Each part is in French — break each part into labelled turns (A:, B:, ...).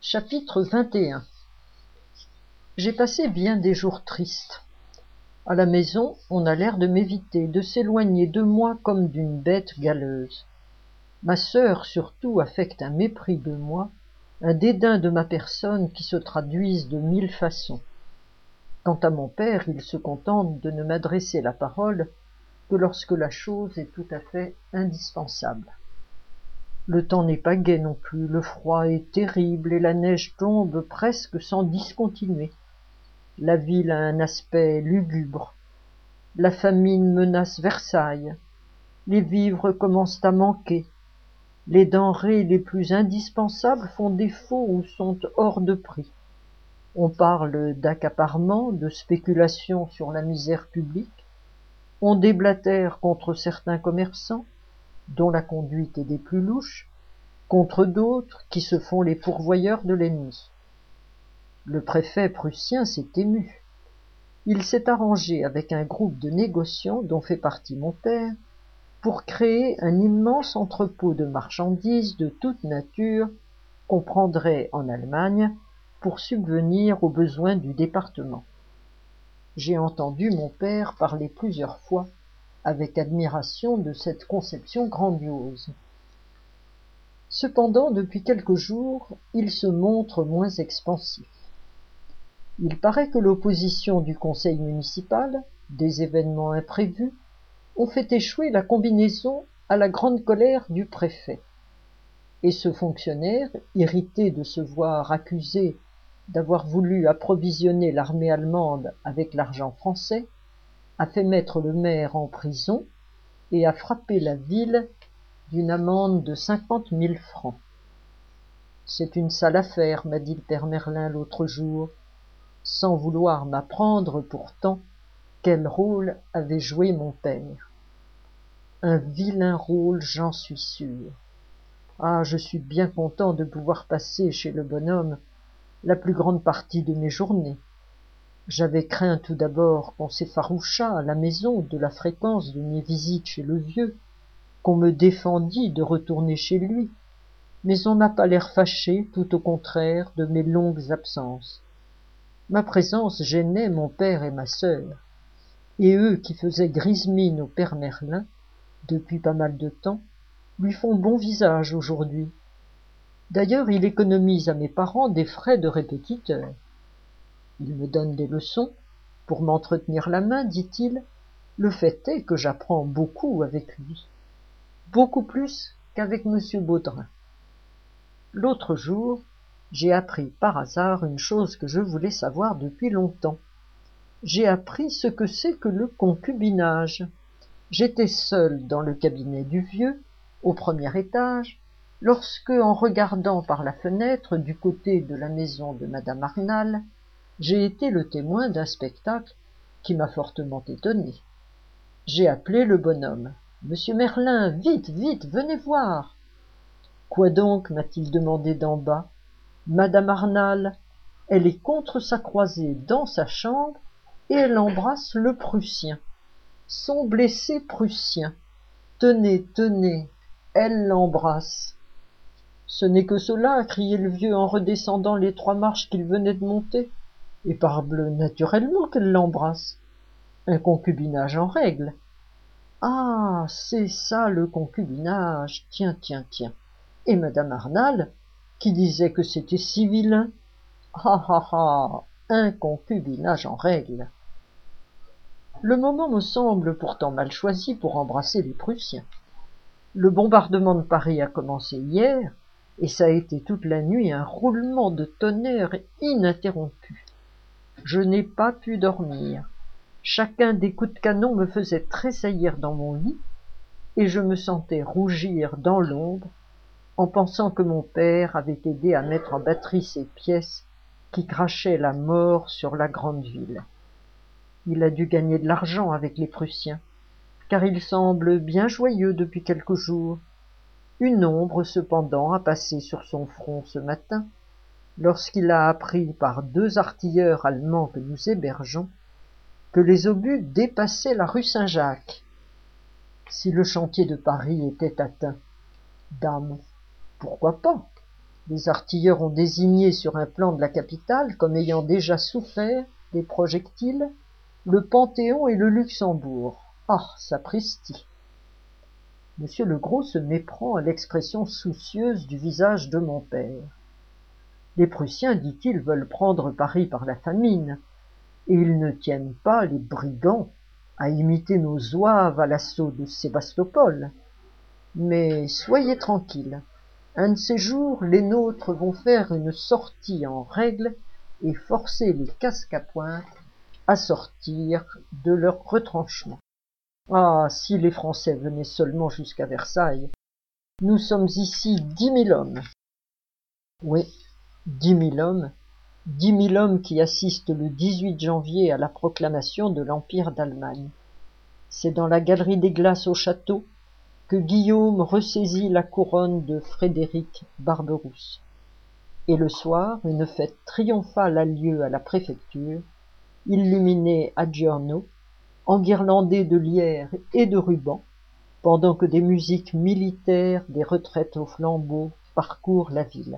A: Chapitre 21. J'ai passé bien des jours tristes. À la maison, on a l'air de m'éviter, de s'éloigner de moi comme d'une bête galeuse. Ma sœur, surtout, affecte un mépris de moi, un dédain de ma personne qui se traduisent de 1000 façons. Quant à mon père, il se contente de ne m'adresser la parole que lorsque la chose est tout à fait indispensable. Le temps n'est pas gai non plus, le froid est terrible et la neige tombe presque sans discontinuer. La ville a un aspect lugubre. La famine menace Versailles. Les vivres commencent à manquer. Les denrées les plus indispensables font défaut ou sont hors de prix. On parle d'accaparement, de spéculation sur la misère publique. On déblatère contre certains commerçants, dont la conduite est des plus louches, contre d'autres qui se font les pourvoyeurs de l'ennemi. Le préfet prussien s'est ému. Il s'est arrangé avec un groupe de négociants dont fait partie mon père pour créer un immense entrepôt de marchandises de toute nature qu'on prendrait en Allemagne pour subvenir aux besoins du département. J'ai entendu mon père parler plusieurs fois avec admiration de cette conception grandiose. Cependant, depuis quelques jours, il se montre moins expansif. Il paraît que l'opposition du conseil municipal, des événements imprévus, ont fait échouer la combinaison à la grande colère du préfet. Et ce fonctionnaire, irrité de se voir accusé d'avoir voulu approvisionner l'armée allemande avec l'argent français, a fait mettre le maire en prison et a frappé la ville d'une amende de 50 000 francs. C'est une sale affaire, m'a dit le père Merlin l'autre jour, sans vouloir m'apprendre pourtant quel rôle avait joué mon père. Un vilain rôle, j'en suis sûr. Ah, je suis bien content de pouvoir passer chez le bonhomme la plus grande partie de mes journées. J'avais craint tout d'abord qu'on s'effarouchât à la maison de la fréquence de mes visites chez le vieux, qu'on me défendît de retourner chez lui, mais on n'a pas l'air fâché, tout au contraire, de mes longues absences. Ma présence gênait mon père et ma sœur, et eux qui faisaient grise mine au père Merlin, depuis pas mal de temps, lui font bon visage aujourd'hui. D'ailleurs, il économise à mes parents des frais de répétiteur. Il me donne des leçons, pour m'entretenir la main, dit-il. Le fait est que j'apprends beaucoup avec lui, beaucoup plus qu'avec M. Baudrin. L'autre jour, j'ai appris par hasard une chose que je voulais savoir depuis longtemps. J'ai appris ce que c'est que le concubinage. J'étais seul dans le cabinet du vieux, au premier étage, lorsque, en regardant par la fenêtre du côté de la maison de madame Arnal, j'ai été le témoin d'un spectacle qui m'a fortement étonné. J'ai appelé le bonhomme. « Monsieur Merlin, vite, vite, venez voir !»« Quoi donc ?» m'a-t-il demandé d'en bas. « Madame Arnal, elle est contre sa croisée dans sa chambre et elle embrasse le Prussien. Son blessé Prussien. Tenez, tenez, elle l'embrasse. »« Ce n'est que cela, » criait le vieux en redescendant les 3 marches qu'il venait de monter. « Et parbleu, naturellement qu'elle l'embrasse. Un concubinage en règle. »« Ah, c'est ça le concubinage. Tiens, tiens, tiens. Et madame Arnal, qui disait que c'était si vilain. Ah, ah, ah, un concubinage en règle. » Le moment me semble pourtant mal choisi pour embrasser les Prussiens. Le bombardement de Paris a commencé hier, et ça a été toute la nuit un roulement de tonnerre ininterrompu. Je n'ai pas pu dormir. Chacun des coups de canon me faisait tressaillir dans mon lit, et je me sentais rougir dans l'ombre, en pensant que mon père avait aidé à mettre en batterie ces pièces qui crachaient la mort sur la grande ville. Il a dû gagner de l'argent avec les Prussiens, car il semble bien joyeux depuis quelques jours. Une ombre, cependant, a passé sur son front ce matin, lorsqu'il a appris par 2 artilleurs allemands que nous hébergeons, que les obus dépassaient la rue Saint-Jacques. Si le chantier de Paris était atteint, dame, pourquoi pas? Les artilleurs ont désigné sur un plan de la capitale comme ayant déjà souffert des projectiles le Panthéon et le Luxembourg. Ah, sapristi! Monsieur Legros se méprend à l'expression soucieuse du visage de mon père. Les Prussiens, dit-il, veulent prendre Paris par la famine, et ils ne tiennent pas, les brigands, à imiter nos zouaves à l'assaut de Sébastopol. Mais soyez tranquilles, un de ces jours, les nôtres vont faire une sortie en règle et forcer les casques à pointe à sortir de leur retranchement. Ah, si les Français venaient seulement jusqu'à Versailles! Nous sommes ici 10 000 hommes. Oui, 10 000 hommes qui assistent le 18 janvier à la proclamation de l'Empire d'Allemagne. C'est dans la galerie des Glaces au château que Guillaume ressaisit la couronne de Frédéric Barberousse. Et le soir, une fête triomphale a lieu à la préfecture, illuminée à giorno, enguirlandée de lierres et de rubans, pendant que des musiques militaires, des retraites aux flambeaux parcourent la ville.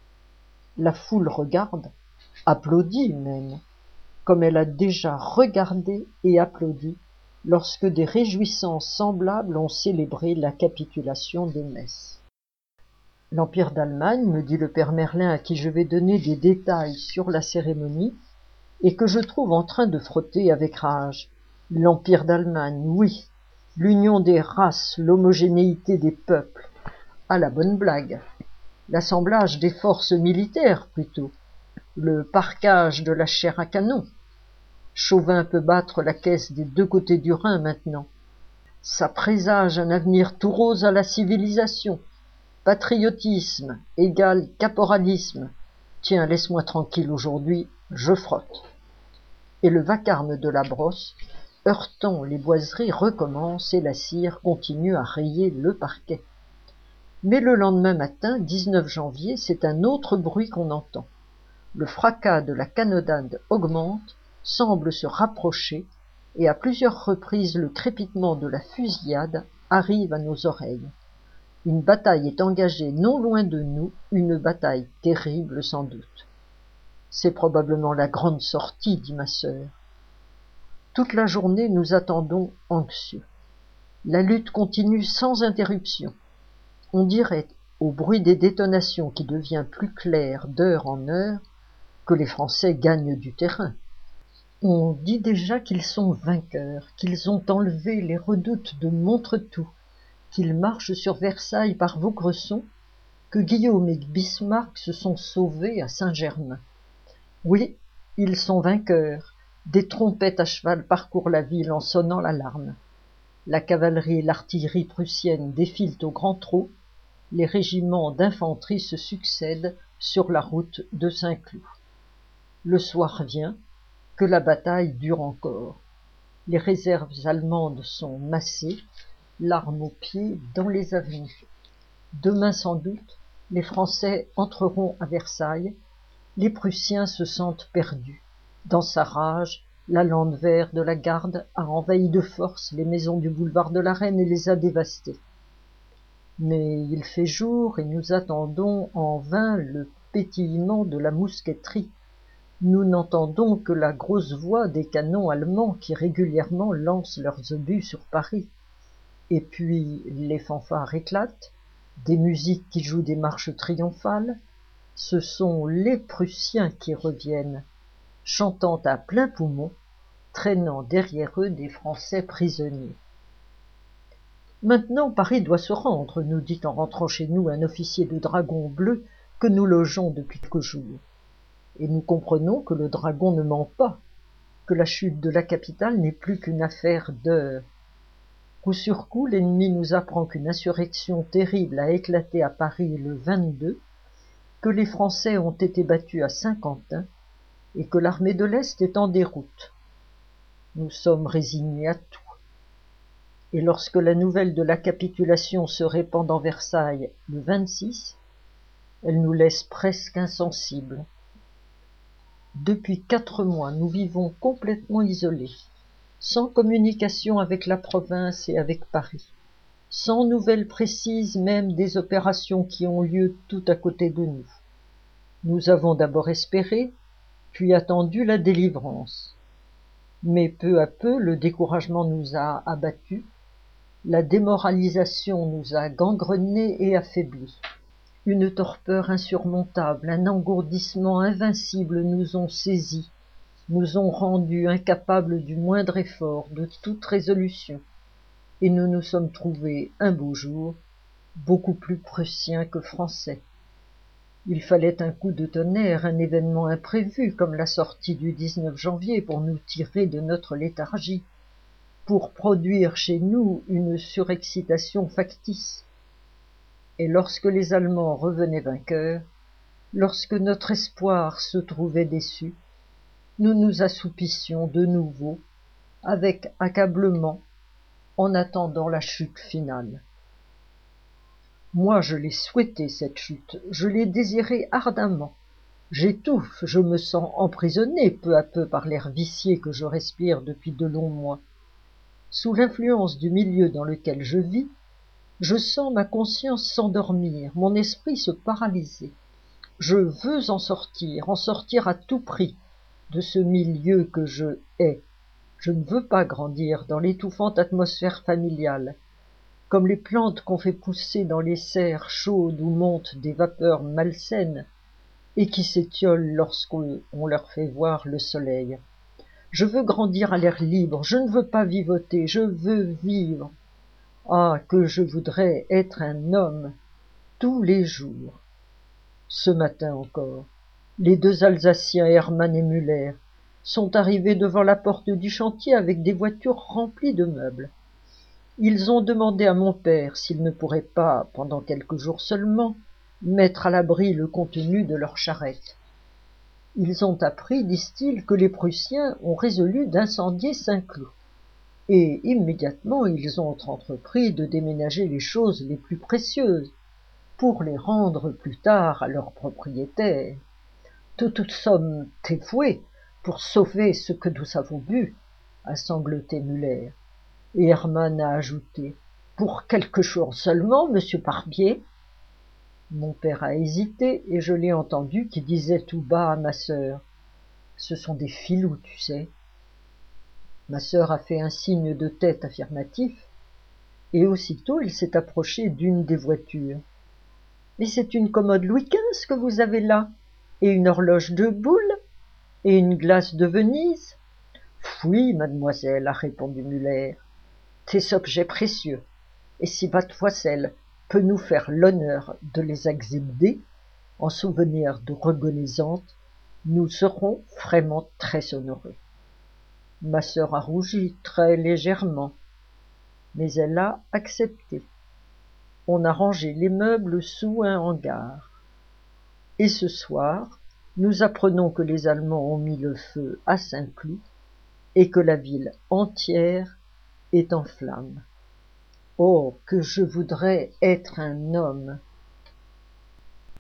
A: La foule regarde, applaudit même, comme elle a déjà regardé et applaudi lorsque des réjouissances semblables ont célébré la capitulation de Metz. L'Empire d'Allemagne, me dit le père Merlin à qui je vais donner des détails sur la cérémonie, et que je trouve en train de frotter avec rage. L'Empire d'Allemagne, oui, l'union des races, l'homogénéité des peuples. Ah, la bonne blague. L'assemblage des forces militaires, plutôt. Le parquage de la chair à canon. Chauvin peut battre la caisse des deux côtés du Rhin maintenant. Ça présage un avenir tout rose à la civilisation. Patriotisme égale caporalisme. Tiens, laisse-moi tranquille aujourd'hui, je frotte. Et le vacarme de la brosse, heurtant les boiseries, recommence et la cire continue à rayer le parquet. Mais le lendemain matin, 19 janvier, c'est un autre bruit qu'on entend. Le fracas de la canonnade augmente, semble se rapprocher, et à plusieurs reprises le crépitement de la fusillade arrive à nos oreilles. Une bataille est engagée non loin de nous, une bataille terrible sans doute. C'est probablement la grande sortie, dit ma sœur. Toute la journée nous attendons anxieux. La lutte continue sans interruption. On dirait, au bruit des détonations qui devient plus clair d'heure en heure, que les Français gagnent du terrain. On dit déjà qu'ils sont vainqueurs, qu'ils ont enlevé les redoutes de Montretout, qu'ils marchent sur Versailles par Vaugresson, que Guillaume et Bismarck se sont sauvés à Saint-Germain. Oui, ils sont vainqueurs. Des trompettes à cheval parcourent la ville en sonnant l'alarme. La cavalerie et l'artillerie prussienne défilent au grand trot. Les régiments d'infanterie se succèdent sur la route de Saint-Cloud. Le soir vient, que la bataille dure encore. Les réserves allemandes sont massées, l'arme aux pieds dans les avenues. Demain sans doute, les Français entreront à Versailles. Les Prussiens se sentent perdus. Dans sa rage, la Landwehr de la garde a envahi de force les maisons du boulevard de la Reine et les a dévastées. Mais il fait jour et nous attendons en vain le pétillement de la mousqueterie. Nous n'entendons que la grosse voix des canons allemands qui régulièrement lancent leurs obus sur Paris. Et puis les fanfares éclatent, des musiques qui jouent des marches triomphales. Ce sont les Prussiens qui reviennent, chantant à plein poumon, traînant derrière eux des Français prisonniers. Maintenant Paris doit se rendre, nous dit en rentrant chez nous un officier de dragon bleu que nous logeons depuis quelques jours. Et nous comprenons que le dragon ne ment pas, que la chute de la capitale n'est plus qu'une affaire d'heures. Coup sur coup, l'ennemi nous apprend qu'une insurrection terrible a éclaté à Paris le 22, que les Français ont été battus à Saint-Quentin et que l'armée de l'Est est en déroute. Nous sommes résignés à tout. Et lorsque la nouvelle de la capitulation se répand dans Versailles le 26, elle nous laisse presque insensibles. Depuis 4 mois, nous vivons complètement isolés, sans communication avec la province et avec Paris. sans nouvelles précises même des opérations qui ont lieu tout à côté de nous. Nous avons d'abord espéré, puis attendu la délivrance. Mais peu à peu le découragement nous a abattus, la démoralisation nous a gangrenés et affaiblis. Une torpeur insurmontable, un engourdissement invincible nous ont saisis, nous ont rendus incapables du moindre effort, de toute résolution, et nous nous sommes trouvés, un beau jour, beaucoup plus prussiens que français. Il fallait un coup de tonnerre, un événement imprévu, comme la sortie du 19 janvier, pour nous tirer de notre léthargie, pour produire chez nous une surexcitation factice. Et lorsque les Allemands revenaient vainqueurs, lorsque notre espoir se trouvait déçu, nous nous assoupissions de nouveau, avec accablement, en attendant la chute finale. Moi, je l'ai souhaité, cette chute, je l'ai désirée ardemment. J'étouffe, je me sens emprisonné peu à peu par l'air vicié que je respire depuis de longs mois. Sous l'influence du milieu dans lequel je vis, je sens ma conscience s'endormir, mon esprit se paralyser. Je veux en sortir à tout prix de ce milieu que je hais. Je ne veux pas grandir dans l'étouffante atmosphère familiale, comme les plantes qu'on fait pousser dans les serres chaudes où montent des vapeurs malsaines et qui s'étiolent lorsqu'on leur fait voir le soleil. Je veux grandir à l'air libre, je ne veux pas vivoter, je veux vivre. Ah, que je voudrais être un homme tous les jours. Ce matin encore, les deux Alsaciens, Hermann et Müller, sont arrivés devant la porte du chantier avec des voitures remplies de meubles. Ils ont demandé à mon père s'il ne pourrait pas, pendant quelques jours seulement, mettre à l'abri le contenu de leur charrette. Ils ont appris, disent-ils, que les Prussiens ont résolu d'incendier Saint-Cloud. Et immédiatement ils ont entrepris de déménager les choses les plus précieuses, pour les rendre plus tard à leurs propriétaires. Toutes sommes dévouées pour sauver ce que nous avons bu, a sangloté Müller. Et Hermann a ajouté: pour quelques jours seulement, monsieur Barbier. Mon père a hésité, et je l'ai entendu qui disait tout bas à ma sœur: ce sont des filous, tu sais. Ma sœur a fait un signe de tête affirmatif, et aussitôt il s'est approché d'une des voitures. Mais c'est une commode Louis XV que vous avez là, et une horloge de boule, et une glace de Venise. Oui, mademoiselle, a répondu Müller, ces objets précieux, et si mademoiselle peut nous faire l'honneur de les exhiber en souvenir de reconnaissance, nous serons vraiment très honorés. Ma sœur a rougi très légèrement, mais elle a accepté. On a rangé les meubles sous un hangar. Et ce soir, nous apprenons que les Allemands ont mis le feu à Saint-Cloud et que la ville entière est en flammes. Oh, que je voudrais être un homme!